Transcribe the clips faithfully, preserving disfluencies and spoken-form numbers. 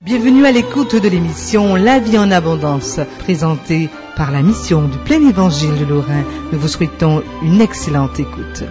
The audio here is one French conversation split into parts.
Bienvenue à l'écoute de l'émission La vie en abondance, présentée par la mission du Plein Évangile de Lorrain. Nous vous souhaitons une excellente écoute.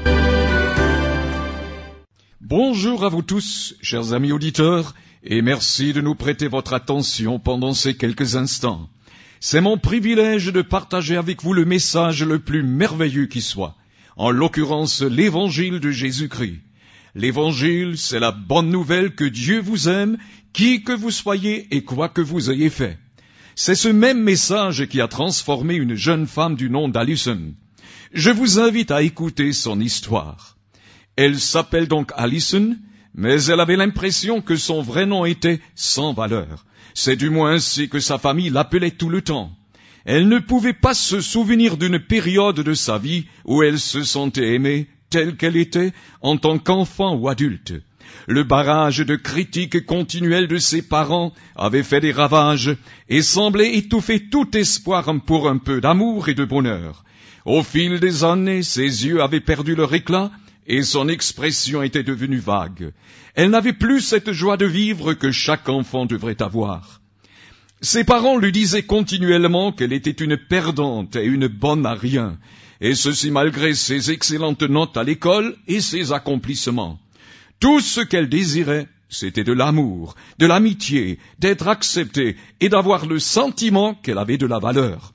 Bonjour à vous tous, chers amis auditeurs, et merci de nous prêter votre attention pendant ces quelques instants. C'est mon privilège de partager avec vous le message le plus merveilleux qui soit, en l'occurrence l'Évangile de Jésus-Christ. L'Évangile, c'est la bonne nouvelle que Dieu vous aime, qui que vous soyez et quoi que vous ayez fait. C'est ce même message qui a transformé une jeune femme du nom d'Alison. Je vous invite à écouter son histoire. Elle s'appelle donc Alison, mais elle avait l'impression que son vrai nom était sans valeur. C'est du moins ainsi que sa famille l'appelait tout le temps. Elle ne pouvait pas se souvenir d'une période de sa vie où elle se sentait aimée, telle qu'elle était, en tant qu'enfant ou adulte. Le barrage de critiques continuelles de ses parents avait fait des ravages et semblait étouffer tout espoir pour un peu d'amour et de bonheur. Au fil des années, ses yeux avaient perdu leur éclat et son expression était devenue vague. Elle n'avait plus cette joie de vivre que chaque enfant devrait avoir. Ses parents lui disaient continuellement qu'elle était une perdante et une bonne à rien, et ceci malgré ses excellentes notes à l'école et ses accomplissements. Tout ce qu'elle désirait, c'était de l'amour, de l'amitié, d'être acceptée et d'avoir le sentiment qu'elle avait de la valeur.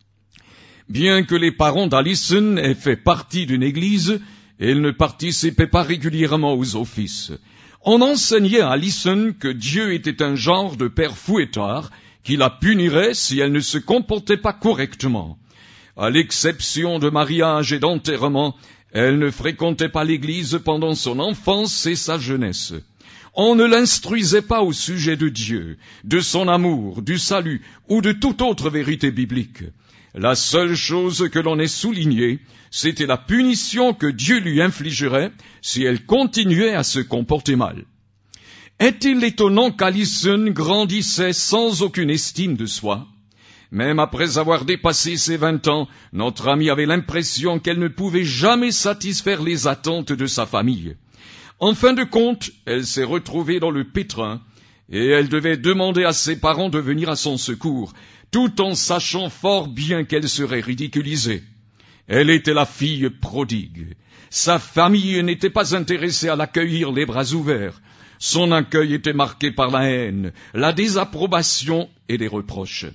Bien que les parents d'Alison aient fait partie d'une église, elle ne participait pas régulièrement aux offices. On enseignait à Alison que Dieu était un genre de père fouettard qui la punirait si elle ne se comportait pas correctement. À l'exception de mariage et d'enterrement, elle ne fréquentait pas l'église pendant son enfance et sa jeunesse. On ne l'instruisait pas au sujet de Dieu, de son amour, du salut ou de toute autre vérité biblique. La seule chose que l'on ait soulignée, c'était la punition que Dieu lui infligerait si elle continuait à se comporter mal. Est-il étonnant qu'Alison grandissait sans aucune estime de soi? Même après avoir dépassé ses vingt ans, notre amie avait l'impression qu'elle ne pouvait jamais satisfaire les attentes de sa famille. En fin de compte, elle s'est retrouvée dans le pétrin et elle devait demander à ses parents de venir à son secours, tout en sachant fort bien qu'elle serait ridiculisée. Elle était la fille prodigue. Sa famille n'était pas intéressée à l'accueillir les bras ouverts. Son accueil était marqué par la haine, la désapprobation et les reproches.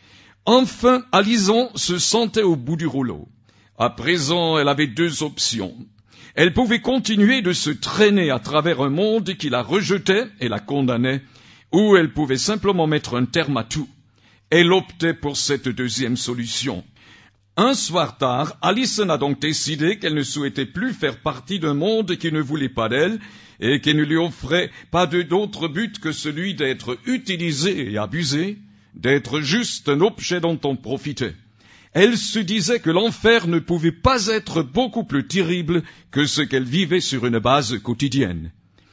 Enfin, Alison se sentait au bout du rouleau. À présent, elle avait deux options. Elle pouvait continuer de se traîner à travers un monde qui la rejetait et la condamnait, ou elle pouvait simplement mettre un terme à tout. Elle optait pour cette deuxième solution. Un soir tard, Alison a donc décidé qu'elle ne souhaitait plus faire partie d'un monde qui ne voulait pas d'elle et qui ne lui offrait pas d'autre but que celui d'être utilisée et abusée, d'être juste un objet dont on profitait. Elle se disait que l'enfer ne pouvait pas être beaucoup plus terrible que ce qu'elle vivait sur une base quotidienne.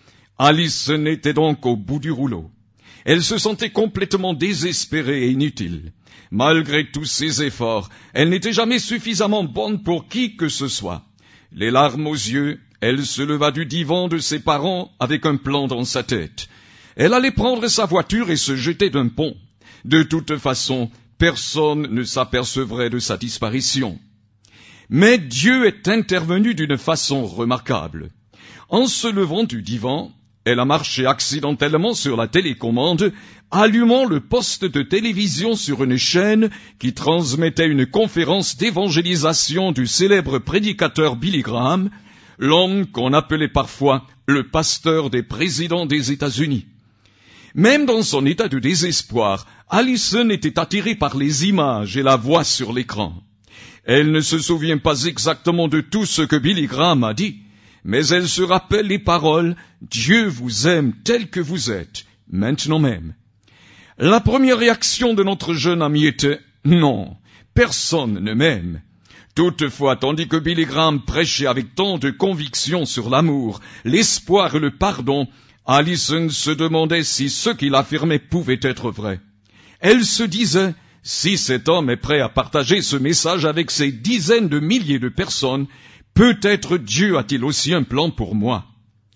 Alison était donc au bout du rouleau. Elle se sentait complètement désespérée et inutile. Malgré tous ses efforts, elle n'était jamais suffisamment bonne pour qui que ce soit. Les larmes aux yeux, elle se leva du divan de ses parents avec un plan dans sa tête. Elle allait prendre sa voiture et se jeter d'un pont. De toute façon, personne ne s'apercevrait de sa disparition. Mais Dieu est intervenu d'une façon remarquable. En se levant du divan, elle a marché accidentellement sur la télécommande, allumant le poste de télévision sur une chaîne qui transmettait une conférence d'évangélisation du célèbre prédicateur Billy Graham, l'homme qu'on appelait parfois le pasteur des présidents des États-Unis. Même dans son état de désespoir, Alison était attirée par les images et la voix sur l'écran. Elle ne se souvient pas exactement de tout ce que Billy Graham a dit, mais elle se rappelle les paroles « Dieu vous aime tel que vous êtes, maintenant même ». La première réaction de notre jeune ami était « Non, personne ne m'aime ». Toutefois, tandis que Billy Graham prêchait avec tant de conviction sur l'amour, l'espoir et le pardon, Alison se demandait si ce qu'il affirmait pouvait être vrai. Elle se disait, si cet homme est prêt à partager ce message avec ces dizaines de milliers de personnes, peut-être Dieu a-t-il aussi un plan pour moi.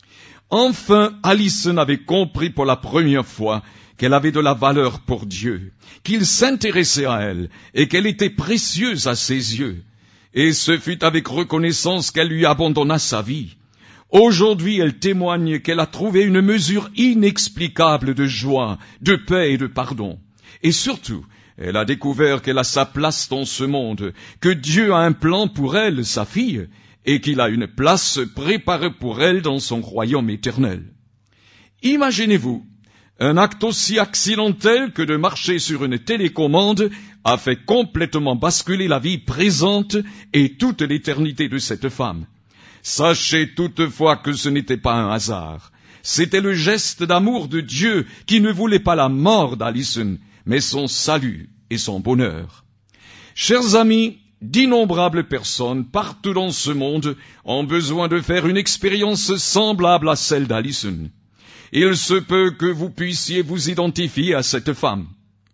Enfin, Alison avait compris pour la première fois qu'elle avait de la valeur pour Dieu, qu'il s'intéressait à elle et qu'elle était précieuse à ses yeux. Et ce fut avec reconnaissance qu'elle lui abandonna sa vie. Aujourd'hui, elle témoigne qu'elle a trouvé une mesure inexplicable de joie, de paix et de pardon. Et surtout, elle a découvert qu'elle a sa place dans ce monde, que Dieu a un plan pour elle, sa fille, et qu'il a une place préparée pour elle dans son royaume éternel. Imaginez-vous, un acte aussi accidentel que de marcher sur une télécommande a fait complètement basculer la vie présente et toute l'éternité de cette femme. Sachez toutefois que ce n'était pas un hasard. C'était le geste d'amour de Dieu qui ne voulait pas la mort d'Alison, mais son salut et son bonheur. Chers amis, d'innombrables personnes partout dans ce monde ont besoin de faire une expérience semblable à celle d'Alison. Il se peut que vous puissiez vous identifier à cette femme.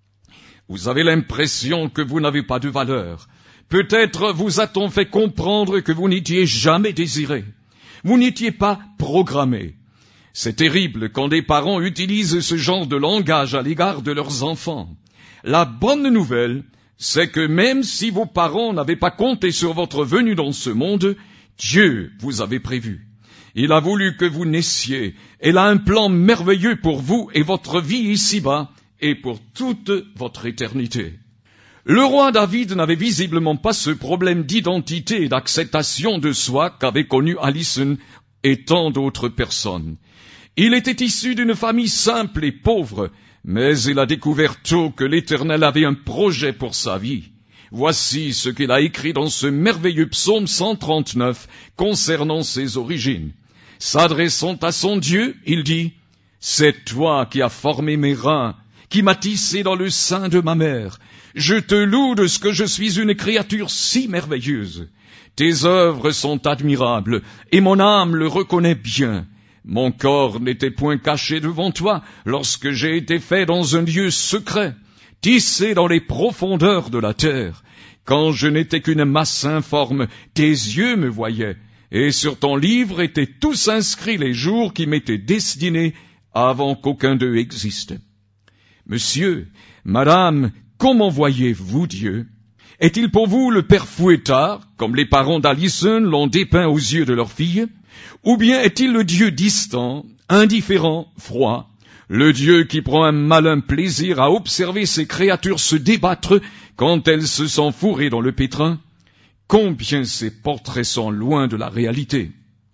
Vous avez l'impression que vous n'avez pas de valeur. Peut-être vous a-t-on fait comprendre que vous n'étiez jamais désiré. Vous n'étiez pas programmé. C'est terrible quand des parents utilisent ce genre de langage à l'égard de leurs enfants. La bonne nouvelle, c'est que même si vos parents n'avaient pas compté sur votre venue dans ce monde, Dieu vous avait prévu. Il a voulu que vous naissiez. Il a un plan merveilleux pour vous et votre vie ici-bas et pour toute votre éternité. Le roi David n'avait visiblement pas ce problème d'identité et d'acceptation de soi qu'avait connu Alison et tant d'autres personnes. Il était issu d'une famille simple et pauvre, mais il a découvert tôt que l'Éternel avait un projet pour sa vie. Voici ce qu'il a écrit dans ce merveilleux psaume cent trente-neuf concernant ses origines. S'adressant à son Dieu, il dit « C'est toi qui as formé mes reins, qui m'as tissé dans le sein de ma mère. Je te loue de ce que je suis une créature si merveilleuse. Tes œuvres sont admirables, et mon âme le reconnaît bien. Mon corps n'était point caché devant toi, lorsque j'ai été fait dans un lieu secret, tissé dans les profondeurs de la terre. Quand je n'étais qu'une masse informe, tes yeux me voyaient, et sur ton livre étaient tous inscrits les jours qui m'étaient destinés avant qu'aucun d'eux existe. Monsieur, madame, comment voyez-vous Dieu? Est-il pour vous le père fouettard, comme les parents d'Alison l'ont dépeint aux yeux de leur fille? Ou bien est-il le Dieu distant, indifférent, froid, le Dieu qui prend un malin plaisir à observer ses créatures se débattre quand elles se sont fourrées dans le pétrin? Combien ces portraits sont loin de la réalité.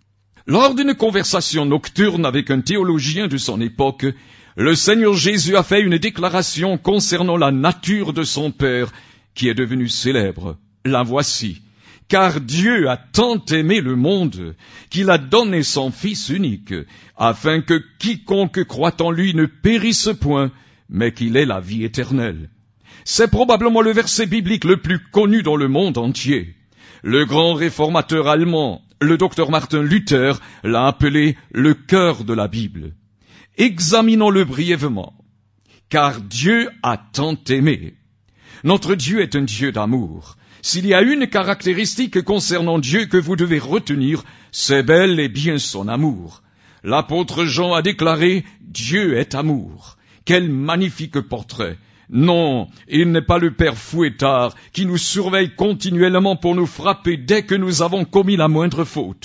Lors d'une conversation nocturne avec un théologien de son époque, le Seigneur Jésus a fait une déclaration concernant la nature de son Père, qui est devenu célèbre. La voici. Car Dieu a tant aimé le monde, qu'il a donné son Fils unique, afin que quiconque croit en lui ne périsse point, mais qu'il ait la vie éternelle. C'est probablement le verset biblique le plus connu dans le monde entier. Le grand réformateur allemand, le docteur Martin Luther, l'a appelé le cœur de la Bible. Examinons-le brièvement. Car Dieu a tant aimé. Notre Dieu est un Dieu d'amour. S'il y a une caractéristique concernant Dieu que vous devez retenir, c'est bel et bien son amour. L'apôtre Jean a déclaré « Dieu est amour ». Quel magnifique portrait! Non, il n'est pas le père fouettard qui nous surveille continuellement pour nous frapper dès que nous avons commis la moindre faute.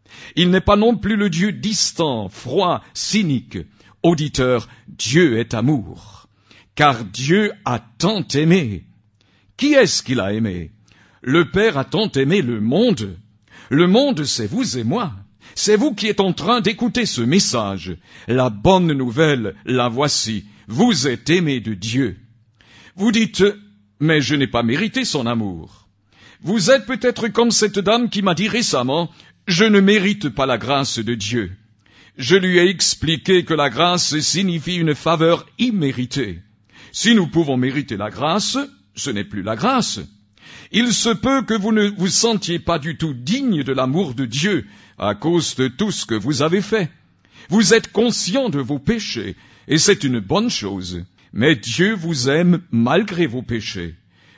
Il n'est pas non plus le Dieu distant, froid, cynique. Auditeur, Dieu est amour. Car Dieu a tant aimé. Qui est-ce qu'il a aimé? Le Père a tant aimé le monde. Le monde, c'est vous et moi. C'est vous qui êtes en train d'écouter ce message. La bonne nouvelle, la voici. Vous êtes aimés de Dieu. Vous dites, mais je n'ai pas mérité son amour. Vous êtes peut-être comme cette dame qui m'a dit récemment, je ne mérite pas la grâce de Dieu. Je lui ai expliqué que la grâce signifie une faveur imméritée. Si nous pouvons mériter la grâce, ce n'est plus la grâce. Il se peut que vous ne vous sentiez pas du tout digne de l'amour de Dieu à cause de tout ce que vous avez fait. Vous êtes conscient de vos péchés, et c'est une bonne chose. Mais Dieu vous aime malgré vos péchés.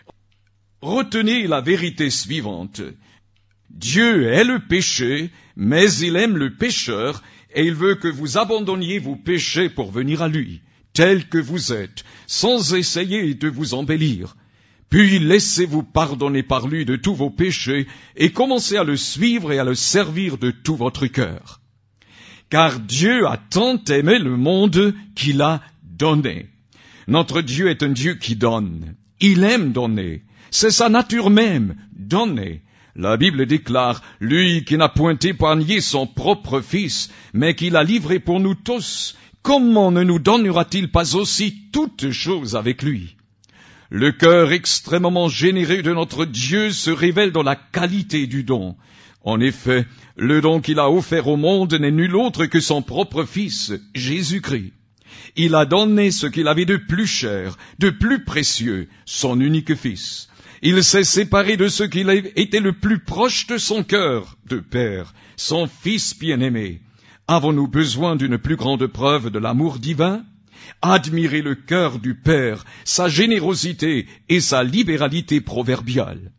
Retenez la vérité suivante. Dieu est le péché, mais il aime le pécheur, et il veut que vous abandonniez vos péchés pour venir à lui, tel que vous êtes, sans essayer de vous embellir. Puis laissez-vous pardonner par lui de tous vos péchés et commencez à le suivre et à le servir de tout votre cœur. Car Dieu a tant aimé le monde qu'il a donné. Notre Dieu est un Dieu qui donne. Il aime donner. C'est sa nature même, donner. La Bible déclare, « Lui qui n'a point épargné son propre Fils, mais qui l'a livré pour nous tous, comment ne nous donnera-t-il pas aussi toutes choses avec lui ?» Le cœur extrêmement généreux de notre Dieu se révèle dans la qualité du don. En effet, le don qu'il a offert au monde n'est nul autre que son propre Fils, Jésus-Christ. Il a donné ce qu'il avait de plus cher, de plus précieux, son unique Fils. Il s'est séparé de ce qu'il était le plus proche de son cœur, de Père, son Fils bien-aimé. Avons-nous besoin d'une plus grande preuve de l'amour divin ? Admirez le cœur du Père, sa générosité et sa libéralité proverbiale.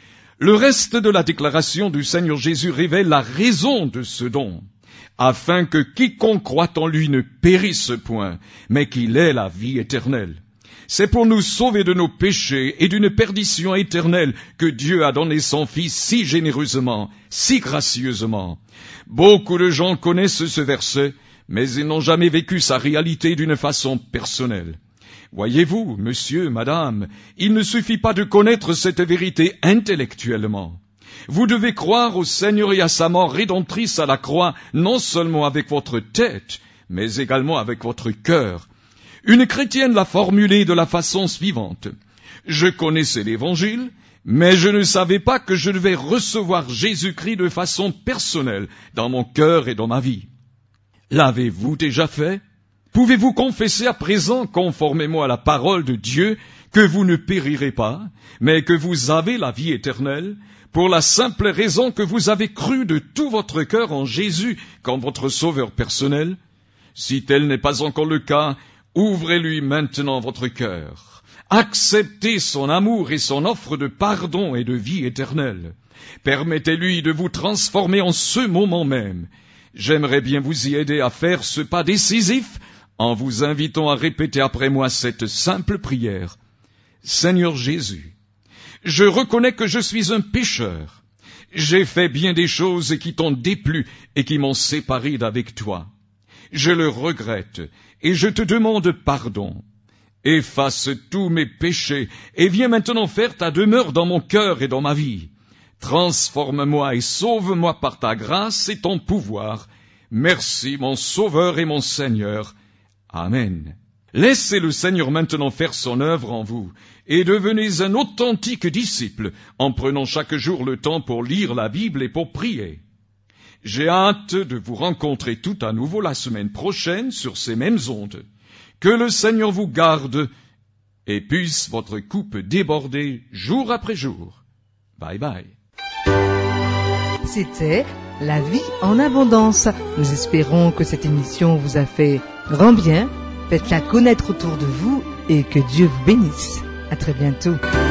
Le reste de la déclaration du Seigneur Jésus révèle la raison de ce don, afin que quiconque croit en lui ne périsse point, mais qu'il ait la vie éternelle. C'est pour nous sauver de nos péchés et d'une perdition éternelle que Dieu a donné son Fils si généreusement, si gracieusement. Beaucoup de gens connaissent ce verset, mais ils n'ont jamais vécu sa réalité d'une façon personnelle. Voyez-vous, monsieur, madame, il ne suffit pas de connaître cette vérité intellectuellement. Vous devez croire au Seigneur et à sa mort rédemptrice à la croix, non seulement avec votre tête, mais également avec votre cœur. Une chrétienne l'a formulé de la façon suivante. Je connaissais l'Évangile, mais je ne savais pas que je devais recevoir Jésus-Christ de façon personnelle dans mon cœur et dans ma vie. L'avez-vous déjà fait? Pouvez-vous confesser à présent, conformément à la parole de Dieu, que vous ne périrez pas, mais que vous avez la vie éternelle, pour la simple raison que vous avez cru de tout votre cœur en Jésus comme votre sauveur personnel? Si tel n'est pas encore le cas, ouvrez-lui maintenant votre cœur. Acceptez son amour et son offre de pardon et de vie éternelle. Permettez-lui de vous transformer en ce moment même. J'aimerais bien vous y aider à faire ce pas décisif en vous invitant à répéter après moi cette simple prière. Seigneur Jésus, je reconnais que je suis un pécheur. J'ai fait bien des choses qui t'ont déplu et qui m'ont séparé d'avec toi. Je le regrette et je te demande pardon. Efface tous mes péchés et viens maintenant faire ta demeure dans mon cœur et dans ma vie. Transforme-moi et sauve-moi par ta grâce et ton pouvoir. Merci, mon Sauveur et mon Seigneur. Amen. Laissez le Seigneur maintenant faire son œuvre en vous et devenez un authentique disciple en prenant chaque jour le temps pour lire la Bible et pour prier. J'ai hâte de vous rencontrer tout à nouveau la semaine prochaine sur ces mêmes ondes. Que le Seigneur vous garde et puisse votre coupe déborder jour après jour. Bye bye. C'était La vie en abondance. Nous espérons que cette émission vous a fait grand bien. Faites-la connaître autour de vous et que Dieu vous bénisse. À très bientôt.